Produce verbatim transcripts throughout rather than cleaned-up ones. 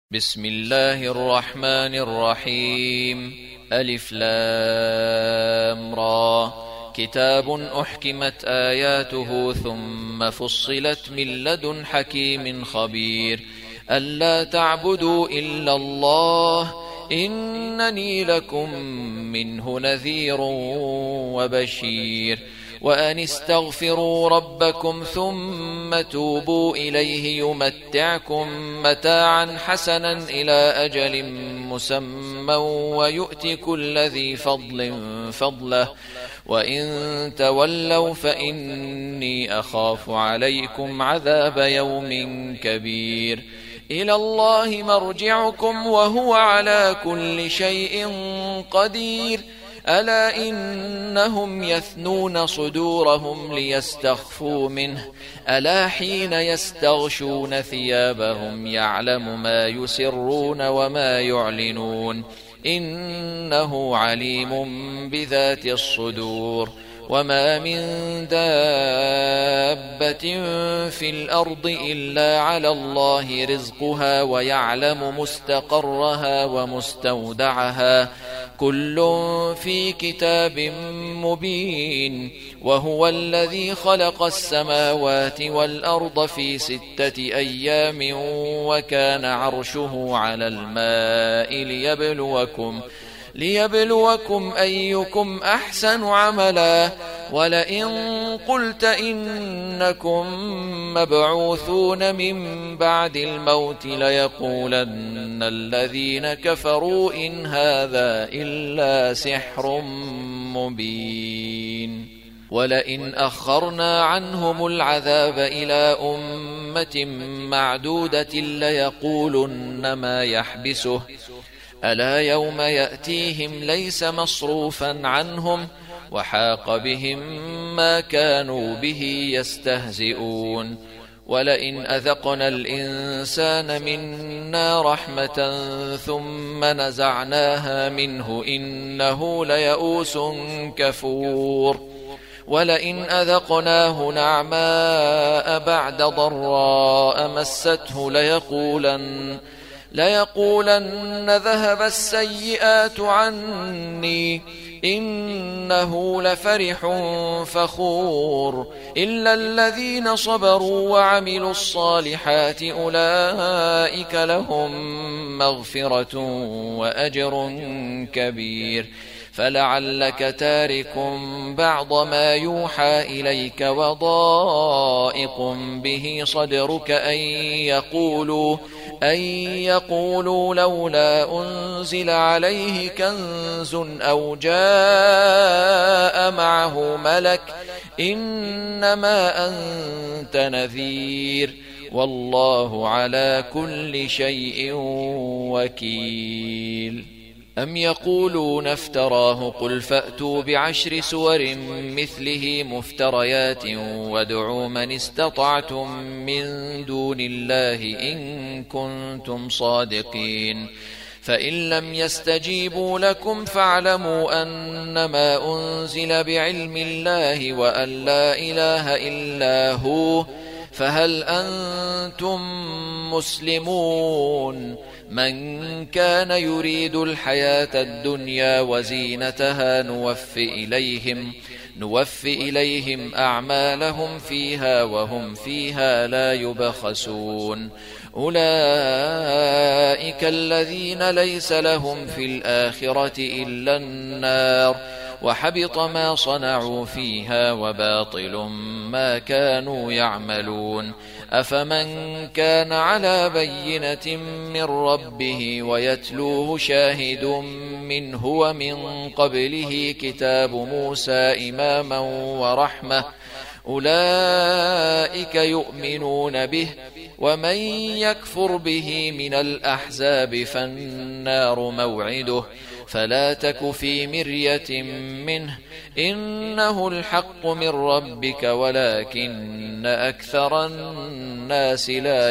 بسم الله الرحمن الرحيم. ألف لام را. كتاب أحكمت آياته ثم فصلت من لدن حكيم خبير. ألا تعبدوا إلا الله إنني لكم منه نذير وبشير. وأن استغفروا ربكم ثم توبوا إليه يمتعكم متاعا حسنا إلى أجل مسمى ويؤت كل ذي فضل فضله وإن تولوا فإني أخاف عليكم عذاب يوم كبير. إلى الله مرجعكم وهو على كل شيء قدير. ألا إنهم يثنون صدورهم ليستخفوا منه ألا حين يستغشون ثيابهم يعلم ما يسرون وما يعلنون إنه عليم بذات الصدور. وما من دابة في الأرض إلا على الله رزقها ويعلم مستقرها ومستودعها كل في كتاب مبين. وهو الذي خلق السماوات والأرض في ستة أيام وكان عرشه على الماء ليبلوكم ليبلوكم أيكم أحسن عملا. ولئن قلت إنكم مبعوثون من بعد الموت ليقولن الذين كفروا إن هذا إلا سحر مبين. ولئن أخرنا عنهم العذاب إلى أمة معدودة ليقولن ما يحبسه ألا يوم يأتيهم ليس مصروفا عنهم وحاق بهم ما كانوا به يستهزئون. ولئن أذقنا الإنسان منا رحمة ثم نزعناها منه إنه ليئوس كفور. ولئن أذقناه نعماء بعد ضراء مسته ليقولن ليقولن ذهب السيئات عني إنه لفرح فخور. إلا الذين صبروا وعملوا الصالحات أولئك لهم مغفرة وأجر كبير. فلعلك تارك بعض ما يوحى إليك وضائق به صدرك أن يقولوا أن يقولوا لولا أنزل عليه كنز أو جاء معه ملك إنما أنت نذير والله على كل شيء وكيل. أم يقولون افتراه قل فأتوا بعشر سور مثله مفتريات وادعوا من استطعتم من دون الله إن كنتم صادقين. فإن لم يستجيبوا لكم فاعلموا أنما أنزل بعلم الله وأن لا إله إلا هو فهل أنتم مسلمون. من كان يريد الحياة الدنيا وزينتها نوف إليهم, نوف إليهم أعمالهم فيها وهم فيها لا يبخسون. أولئك الذين ليس لهم في الآخرة إلا النار وحبط ما صنعوا فيها وباطل ما كانوا يعملون. أفمن كان على بينة من ربه ويتلوه شاهد منه ومن قبله كتاب موسى إماما ورحمة أولئك يؤمنون به. ومن يكفر به من الأحزاب فالنار موعده فلا تك في مرية منه إنه الحق من ربك ولكن أكثر الناس لا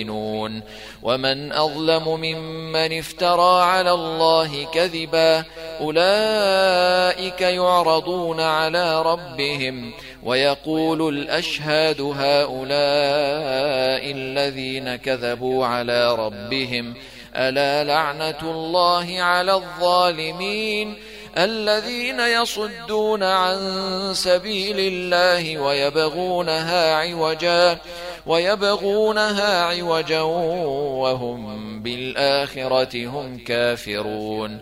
يؤمنون. ومن أظلم ممن افترى على الله كذبا أولئك يعرضون على ربهم ويقول الأشهاد هؤلاء الذين كذبوا على ربهم ألا لعنة الله على الظالمين الذين يصدون عن سبيل الله ويبغونها عوجا ويبغونها عوجا وهم بالآخرة هم كافرون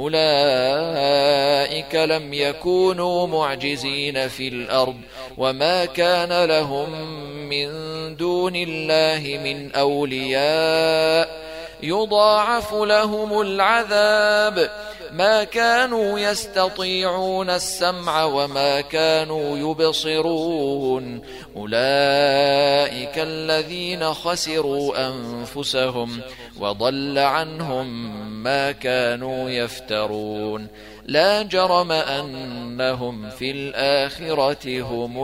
أولئك لم يكونوا معجزين في الأرض وما كان لهم من دون الله من أولياء يضاعف لهم العذاب ما كانوا يستطيعون السمع وما كانوا يبصرون أولئك الذين خسروا أنفسهم وضل عنهم ما كانوا يفترون لا جرم أنهم في الآخرة هم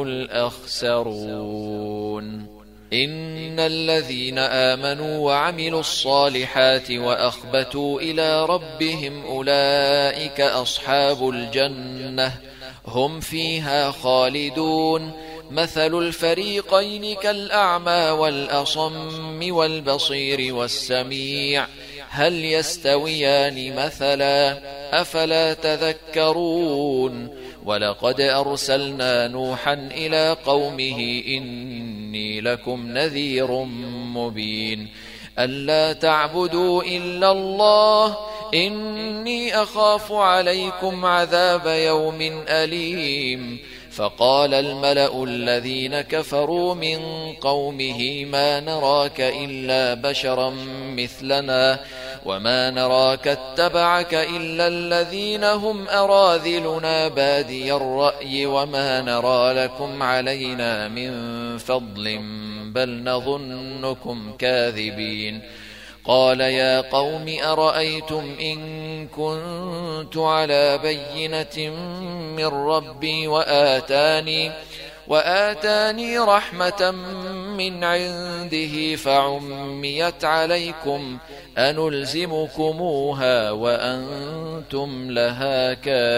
الأخسرون إن الذين آمنوا وعملوا الصالحات وأخبتوا إلى ربهم أولئك أصحاب الجنة هم فيها خالدون مثل الفريقين كالأعمى والأصم والبصير والسميع هل يستويان مثلا أفلا تذكرون ولقد أرسلنا نوحا إلى قومه إني لكم نذير مبين ألا تعبدوا إلا الله إني أخاف عليكم عذاب يوم أليم فقال الملأ الذين كفروا من قومه ما نراك إلا بشرا مثلنا وما نراك اتبعك إلا الذين هم أراذلنا بادي الرأي وما نرى لكم علينا من فضل بل نظنكم كاذبين قال يا قوم أرأيتم إن كنت على بينة من ربي وآتاني وآتاني رحمة من عنده فعميت عليكم أنلزمكموها وأنتم لها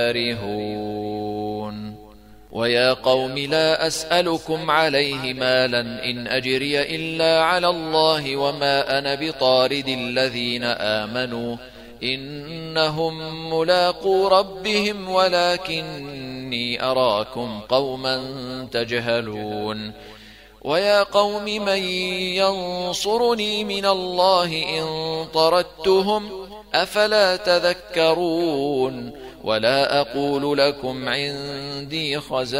كارهون ويا قوم لا أسألكم عليه مالا إن أجري إلا على الله وما أنا بطارد الذين آمنوا إنهم ملاقو ربهم ولكني أراكم قوما تجهلون ويا قوم من ينصرني من الله إن طردتهم أفلا تذكرون ولا أقول لكم عندي خزائن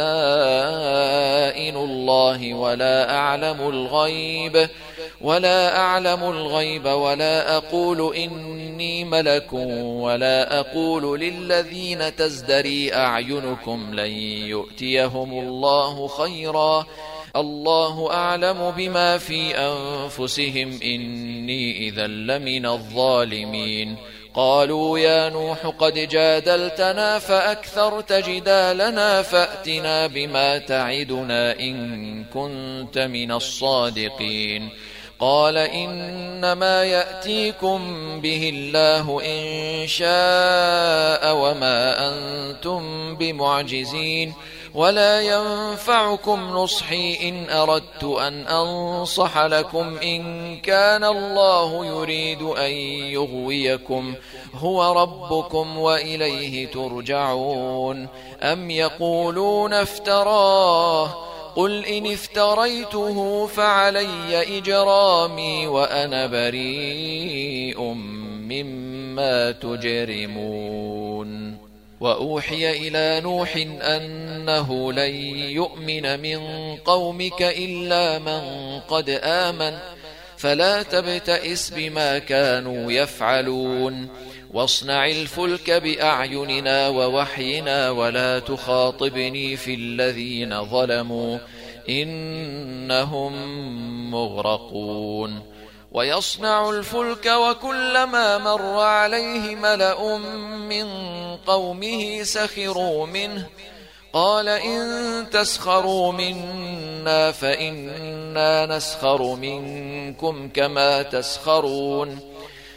الله ولا أعلم الغيب ولا أعلم الغيب ولا أقول إني ملك ولا أقول للذين تزدري أعينكم لن يؤتيهم الله خيرا الله أعلم بما في أنفسهم إني إذا لمن الظالمين قالوا يا نوح قد جادلتنا فأكثرت جدالنا فأتنا بما تعدنا إن كنت من الصادقين قال إنما يأتيكم به الله إن شاء وما أنتم بمعجزين ولا ينفعكم نصحي إن أردت أن أنصح لكم إن كان الله يريد أن يغويكم هو ربكم وإليه ترجعون أم يقولون افتراه قل إن افتريته فعلي إجرامي وأنا بريء مما تجرمون وأوحي إلى نوح أنه لن يؤمن من قومك إلا من قد آمن فلا تبتئس بما كانوا يفعلون واصنع الفلك بأعيننا ووحينا ولا تخاطبني في الذين ظلموا إنهم مغرقون ويصنع الفلك وكلما مر عليه ملأ من قومه سخروا منه قال إن تسخروا منا فإنا نسخر منكم كما تسخرون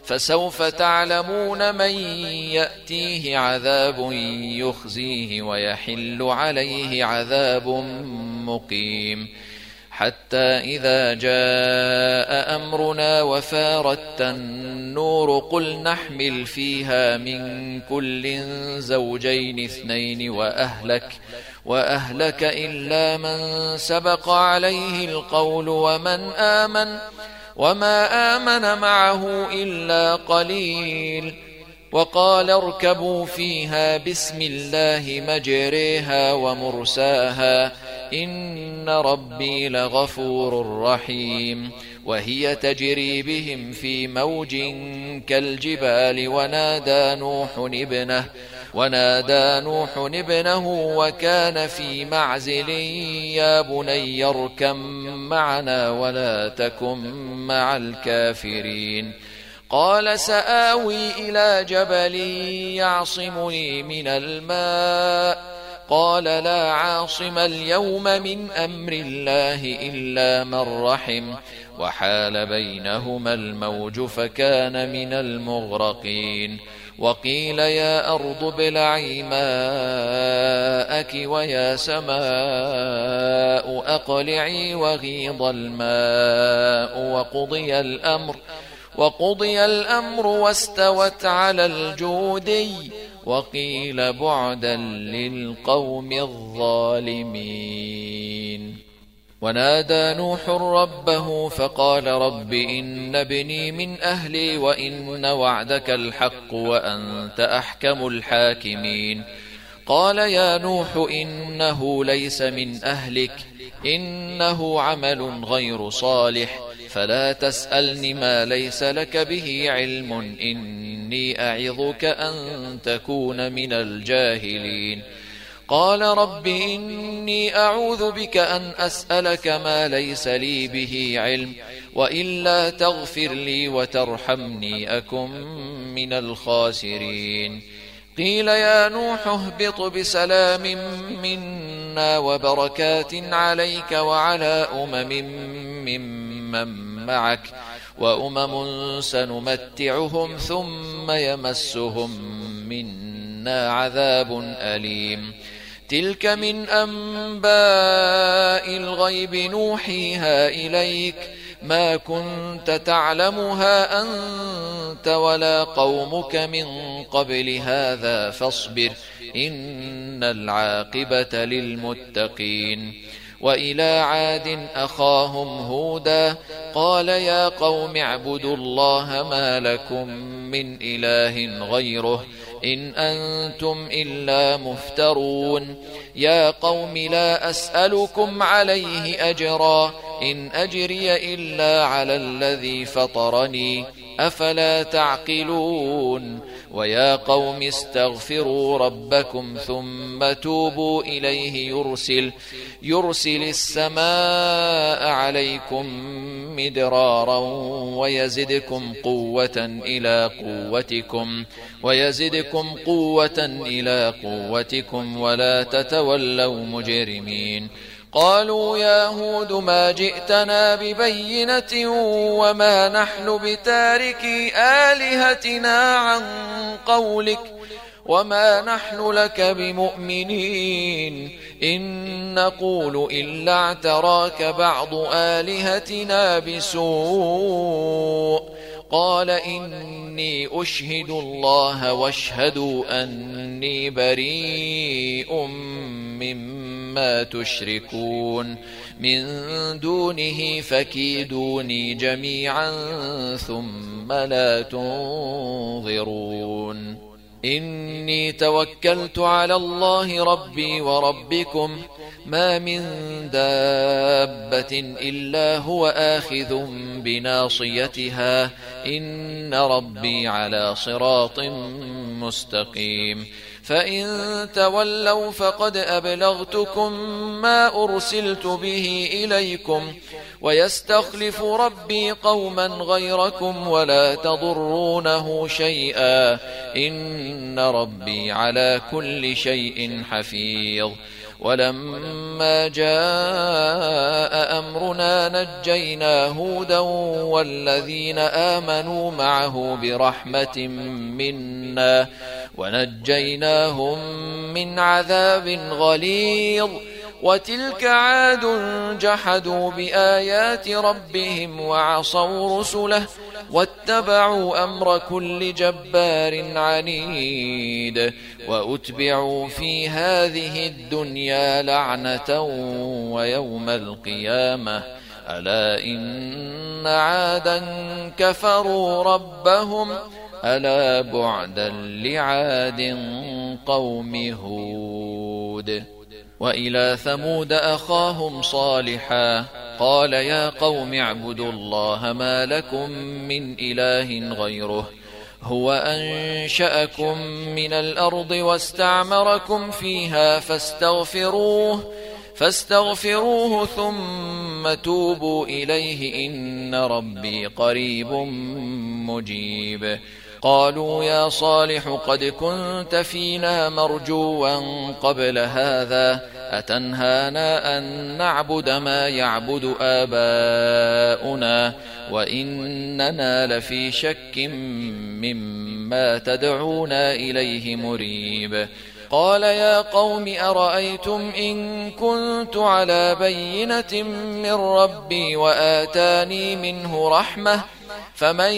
فسوف تعلمون من يأتيه عذاب يخزيه ويحل عليه عذاب مقيم. حتى إذا جاء أمرنا وفارت النور قل نحمل فيها من كل زوجين اثنين وأهلك, وأهلك إلا من سبق عليه القول ومن آمن وما آمن معه إلا قليل. وقال اركبوا فيها بسم الله مجريها ومرساها إن ربي لغفور رحيم. وهي تجري بهم في موج كالجبال ونادى نوح ابنه ونادى نوح ابنه وكان في معزل يا بني اركب معنا ولا تكن مع الكافرين. قال سآوي إلى جبل يعصمني من الماء قال لا عاصم اليوم من أمر الله إلا من رحم وحال بينهما الموج فكان من المغرقين. وقيل يا أرض ابلعي ماءك ويا سماء أقلعي وغيض الماء وقضي الأمر وقضي الأمر واستوت على الجودي وقيل بعدا للقوم الظالمين. ونادى نوح ربه فقال رب إن ابني من أهلي وإن وعدك الحق وأنت أحكم الحاكمين. قال يا نوح إنه ليس من أهلك إنه عمل غير صالح فلا تسألني ما ليس لك به علم إني أعظك أن تكون من الجاهلين. قال رب إني أعوذ بك أن أسألك ما ليس لي به علم وإلا تغفر لي وترحمني أكن من الخاسرين. قيل يا نوح اهبط بسلام منا وبركات عليك وعلى أمم ممن معك وأمم سنمتعهم ثم يمسهم منا عذاب أليم. تلك من أنباء الغيب نوحيها إليك ما كنت تعلمها أنت ولا قومك من قبل هذا فاصبر إن العاقبة للمتقين. وإلى عاد أخاهم هودا قال يا قوم اعبدوا الله ما لكم من إله غيره إن أنتم إلا مفترون. يا قوم لا أسألكم عليه أجرا إن أجري إلا على الذي فطرني أفلا تعقلون. ويا قوم استغفروا ربكم ثم توبوا إليه يرسل, يرسل السماء عليكم مدرارا ويزدكم قوة إلى قوتكم ويزدكم قوة إلى قوتكم ولا تتولوا مجرمين. قالوا يا هود ما جئتنا ببينة وما نحن بتاركي آلهتنا عن قولك وما نحن لك بمؤمنين إن نقول إلا اعتراك بعض آلهتنا بسوء. قال إني أشهد الله واشهدوا أني بريء مما تشركون من دونه فكيدوني جميعا ثم لا تنظرون. إني توكلت على الله ربي وربكم ما من دابة إلا هو آخذ بناصيتها إن ربي على صراط مستقيم. فإن تولوا فقد أبلغتكم ما أرسلت به إليكم ويستخلف ربي قوما غيركم ولا تضرونه شيئا إن ربي على كل شيء حفيظ. ولما جاء أمرنا نجينا هودا والذين آمنوا معه برحمة منا ونجيناهم من عذاب غليظ وتلك عاد جحدوا بآيات ربهم وعصوا رسله واتبعوا أمر كل جبار عنيد وأتبعوا في هذه الدنيا لعنة ويوم القيامة ألا إن عادا كفروا ربهم ألا بعدا لعاد قوم هود. وإلى ثمود أخاهم صالحا قال يا قوم اعبدوا الله ما لكم من إله غيره هو أنشأكم من الأرض واستعمركم فيها فاستغفروه فاستغفروه ثم توبوا إليه إن ربي قريب مجيب. قالوا يا صالح قد كنت فينا مرجوا قبل هذا أتنهانا أن نعبد ما يعبد آباؤنا وإننا لفي شك مما تدعونا إليه مريب. قال يا قوم أرأيتم إن كنت على بينة من ربي وآتاني منه رحمة فمن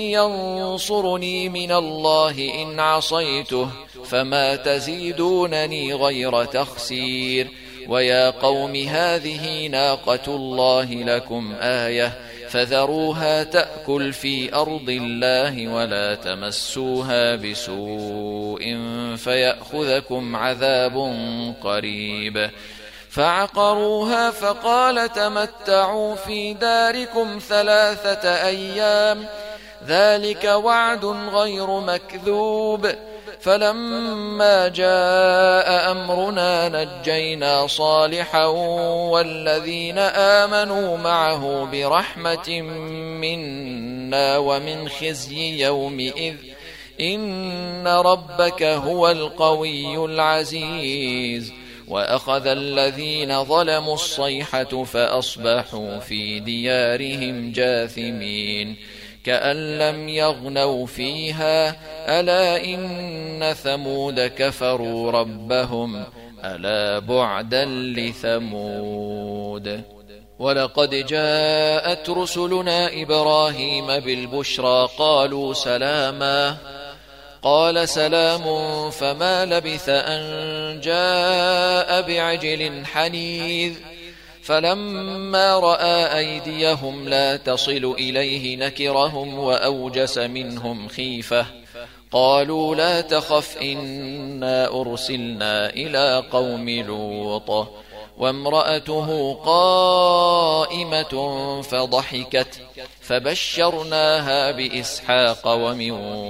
ينصرني من الله إن عصيته فما تزيدونني غير تخسير. ويا قوم هذه ناقة الله لكم آية فذروها تأكل في أرض الله ولا تمسوها بسوء فيأخذكم عذاب قريب. فعقروها فقال تمتعوا في داركم ثلاثة أيام ذلك وعد غير مكذوب. فلما جاء أمرنا نجينا صالحا والذين آمنوا معه برحمة منا ومن خزي يومئذ إن ربك هو القوي العزيز. وأخذ الذين ظلموا الصيحة فأصبحوا في ديارهم جاثمين كأن لم يغنوا فيها ألا إن ثمود كفروا ربهم ألا بعدا لثمود. ولقد جاءت رسلنا إبراهيم بالبشرى قالوا سلاما قال سلام فما لبث أن جاء بعجل حنيذ. فلما رأى أيديهم لا تصل إليه نكرهم وأوجس منهم خيفة قالوا لا تخف إنا أرسلنا إلى قوم لوط وامرأته قائمة فضحكت فبشرناها بإسحاق ومن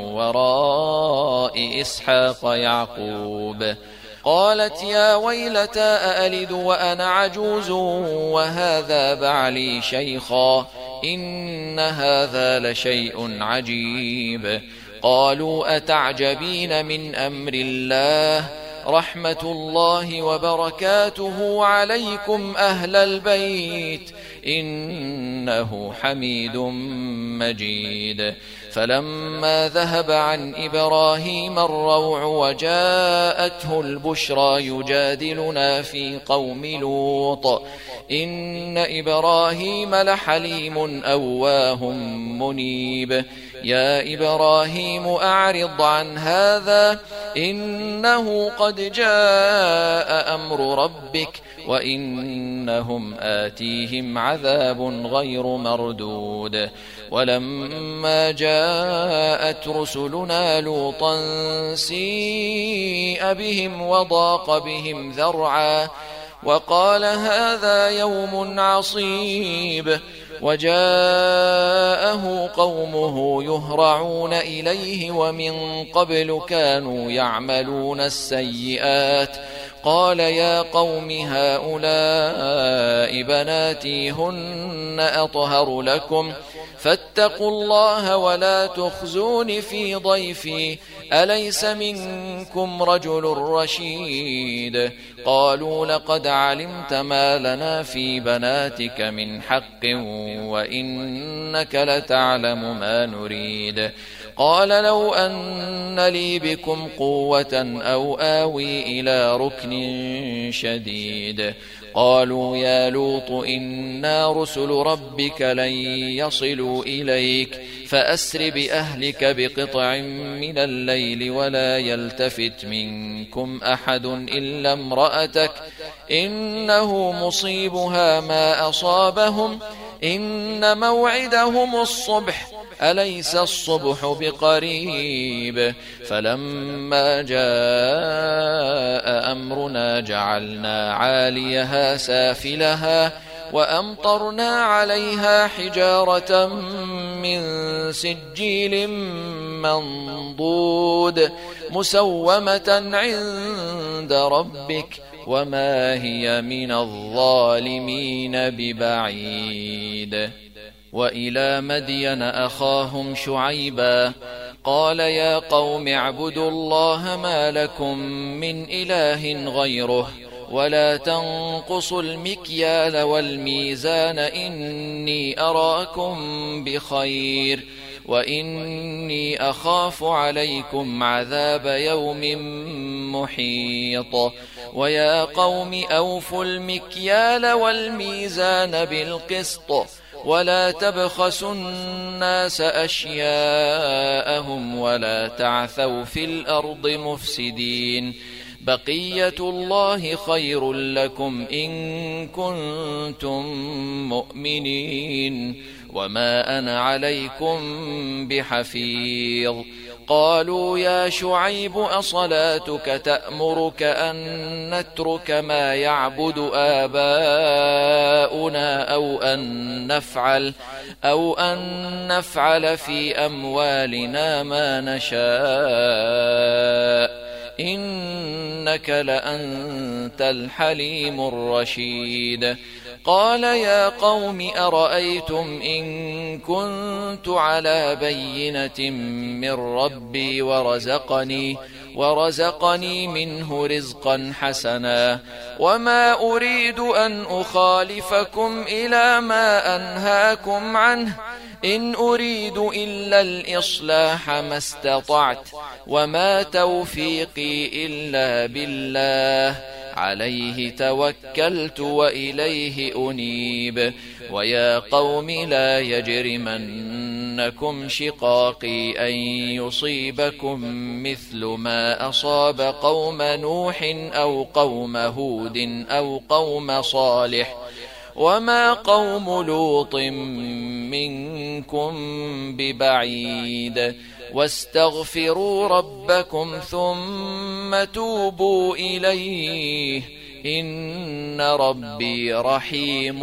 وراء إسحاق يعقوب. قالت يا ويلتى أألد وأنا عجوز وهذا بعلي شيخا إن هذا لشيء عجيب. قالوا أتعجبين من أمر الله رحمة الله وبركاته عليكم أهل البيت إنه حميد مجيد. فلما ذهب عن إبراهيم الروع وجاءته البشرى يجادلنا في قوم لوط إن إبراهيم لحليم أواه منيب. يا إبراهيم أعرض عن هذا إنه قد جاء أمر ربك وإنهم آتيهم عذاب غير مردود. ولما جاءت رسلنا لوطا سيء بهم وضاق بهم ذرعا وقال هذا يوم عصيب. وجاءه قومه يهرعون إليه ومن قبل كانوا يعملون السيئات قال يا قوم هؤلاء بناتي هن أطهر لكم فاتقوا الله ولا تخزون في ضيفي أليس منكم رجل رشيد قالوا لقد علمت ما لنا في بناتك من حق وإنك لتعلم ما نريد قال لو أن لي بكم قوة أو آوي إلى ركن شديد قالوا يا لوط إنا رسل ربك لن يصلوا إليك فأسر بأهلك بقطع من الليل ولا يلتفت منكم أحد إلا امرأتك إنه مصيبها ما أصابهم إن موعدهم الصبح أليس الصبح بقريب فلما جاء أمرنا جعلنا عاليها سافلها وأمطرنا عليها حجارة من سجيل منضود مسومة عند ربك وما هي من الظالمين ببعيد وإلى مدين أخاهم شعيبا قال يا قوم اعبدوا الله ما لكم من إله غيره ولا تنقصوا المكيال والميزان إني أراكم بخير وإني أخاف عليكم عذاب يوم محيط ويا قوم أوفوا المكيال والميزان بالقسط ولا تبخسوا الناس أشياءهم ولا تعثوا في الأرض مفسدين بقية الله خير لكم إن كنتم مؤمنين وما أنا عليكم بحفيظ قالوا يا شعيب أصلاتك تأمرك أن نترك ما يعبد آباؤنا أو أن نفعل أو أن نفعل في أموالنا ما نشاء إنك لأنت الحليم الرشيد قال يا قوم أرأيتم إن كنت على بينة من ربي ورزقني ورزقني منه رزقا حسنا وما أريد أن أخالفكم إلى ما أنهاكم عنه إن أريد إلا الإصلاح ما استطعت وما توفيقي إلا بالله عليه توكلت وإليه أنيب ويا قوم لا يجرمنكم شقاقي أن يصيبكم مثل ما أصاب قوم نوح أو قوم هود أو قوم صالح وما قوم لوط منكم ببعيد واستغفروا ربكم ثم توبوا إليه إن ربي رحيم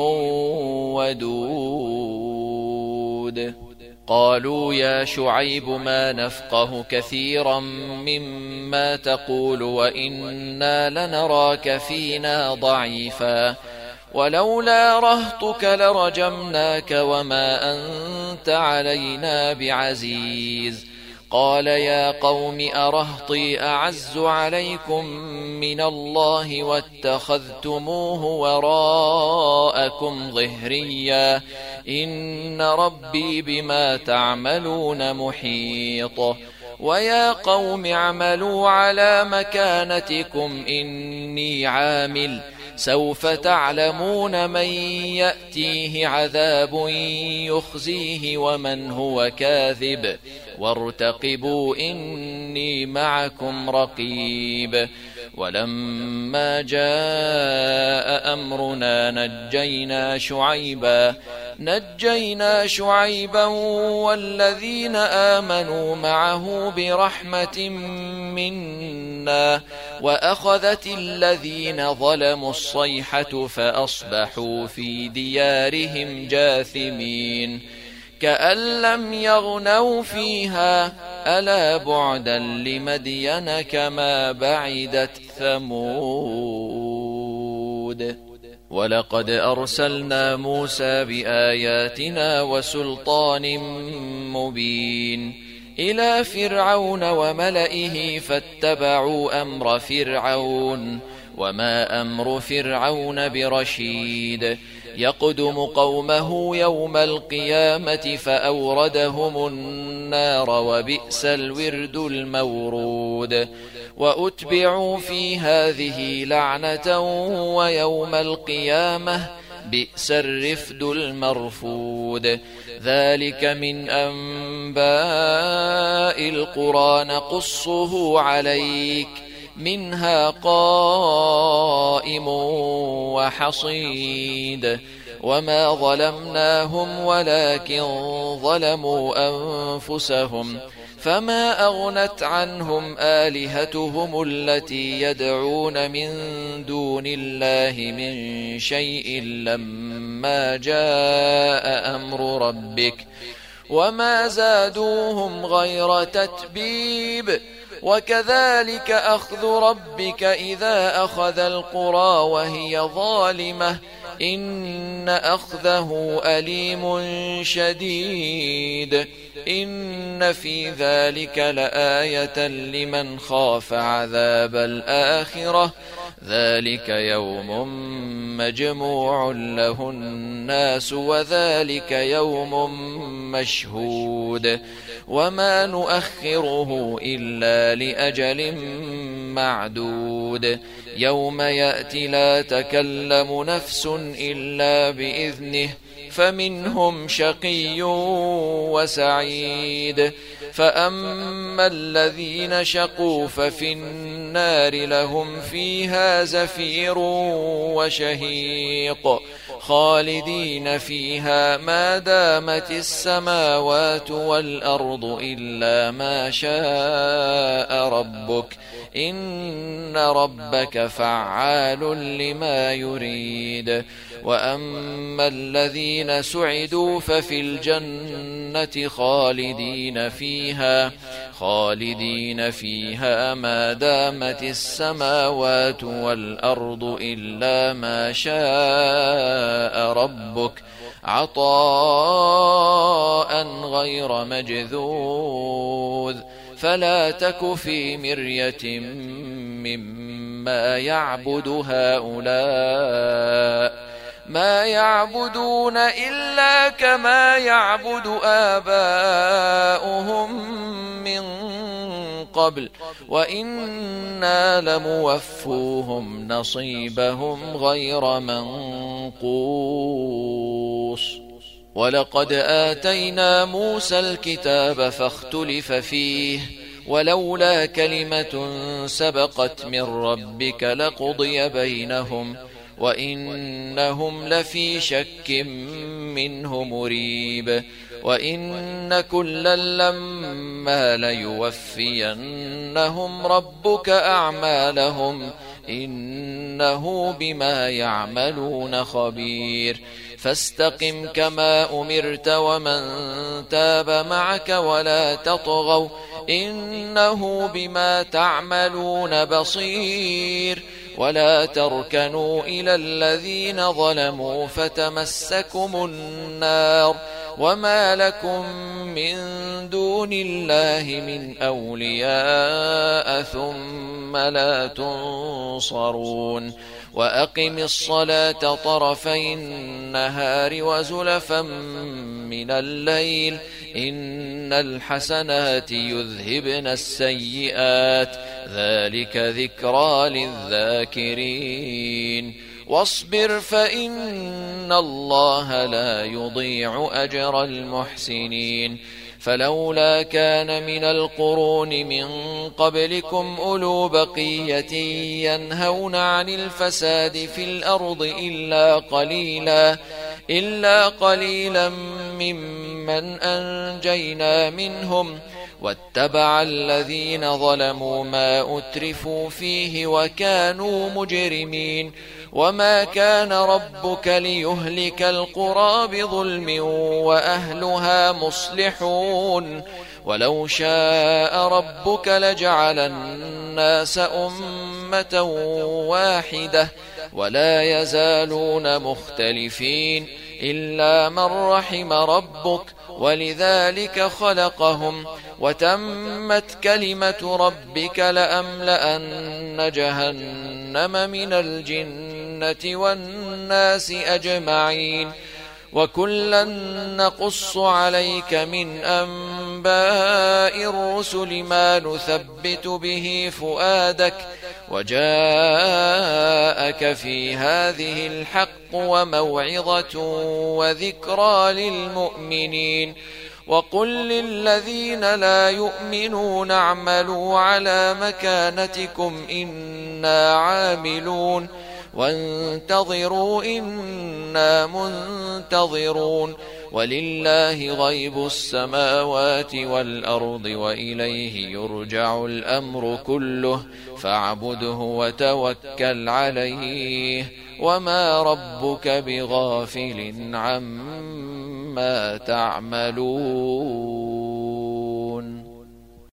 ودود قالوا يا شعيب ما نفقه كثيرا مما تقول وإنا لنراك فينا ضعيفا ولولا رهطك لرجمناك وما أنت علينا بعزيز قال يا قوم أرهطي أعز عليكم من الله واتخذتموه وراءكم ظهريا إن ربي بما تعملون محيط ويا قوم اعملوا على مكانتكم إني عامل سوف تعلمون من يأتيه عذاب يخزيه ومن هو كاذب وارتقبوا إني معكم رقيب ولما جاء أمرنا نجينا شعيبا نجينا شعيبا والذين آمنوا معه برحمة منا وأخذت الذين ظلموا الصيحة فأصبحوا في ديارهم جاثمين كأن لم يغنوا فيها ألا بعدا لمدين كما بعدت ثمود ولقد أرسلنا موسى بآياتنا وسلطان مبين إلى فرعون وملئه فاتبعوا أمر فرعون وما أمر فرعون برشيد يقدم قومه يوم القيامة فأوردهم النار وبئس الورد المورود وأتبعوا في هذه لعنة ويوم القيامة بئس الرفد المرفود ذلك من أنباء القرى نقصه عليك منها قائم وحصيد وما ظلمناهم ولكن ظلموا أنفسهم فما أغنت عنهم آلهتهم التي يدعون من دون الله من شيء لما جاء أمر ربك وما زادوهم غير تتبيب وكذلك أخذ ربك إذا أخذ القرى وهي ظالمة إن أخذه أليم شديد إن في ذلك لآية لمن خاف عذاب الآخرة ذلك يوم مجموع له الناس وذلك يوم مشهود وما نؤخره إلا لأجل معدود يوم يأتي لا تكلم نفس إلا بإذنه فمنهم شقي وسعيد فأما الذين شقوا ففي النار لهم فيها زفير وشهيق خالدين فيها ما دامت السماوات والأرض إلا ما شاء ربك إن ربك فعال لما يريد وأما الذين سعدوا ففي الجنة خالدين فيها خالدين فيها ما دامت السماوات والأرض إلا ما شاء ربك عطاء غير مجذوذ فلا تك في مرية مما يعبد هؤلاء ما يعبدون إلا كما يعبد آباؤهم من قبل وإنا لموفوهم نصيبهم غير منقوص ولقد آتينا موسى الكتاب فاختلف فيه ولولا كلمة سبقت من ربك لقضي بينهم وإنهم لفي شك منه مريب وإن كلا لما ليوفينهم ربك أعمالهم إنه بما يعملون خبير فاستقم كما أمرت ومن تاب معك ولا تطغوا إنه بما تعملون بصير ولا تركنوا إلى الذين ظلموا فتمسكم النار وما لكم من دون الله من أولياء ثم لا تنصرون وأقم الصلاة طرفي النهار وزلفا من الليل إن الحسنات يذهبن السيئات ذلك ذكرى للذاكرين واصبر فإن الله لا يضيع أجر المحسنين فلولا كان من القرون من قبلكم أولو بقية ينهون عن الفساد في الأرض إلا قليلا إلا قليلا ممن أنجينا منهم واتبع الذين ظلموا ما أترفوا فيه وكانوا مجرمين وما كان ربك ليهلك القرى بظلم وأهلها مصلحون ولو شاء ربك لجعل الناس أمة واحدة ولا يزالون مختلفين إلا من رحم ربك ولذلك خلقهم وتمت كلمة ربك لأملأن جهنم من الجنة والناس أجمعين وكلا نقص عليك من أنباء الرسل ما نثبت به فؤادك وجاءك في هذه الحق وموعظة وذكرى للمؤمنين وقل للذين لا يؤمنون اعملوا على مكانتكم إنا عاملون وانتظروا إنا منتظرون ولله غيب السماوات والأرض وإليه يرجع الأمر كله فاعبده وتوكل عليه وما ربك بغافل عما تعملون.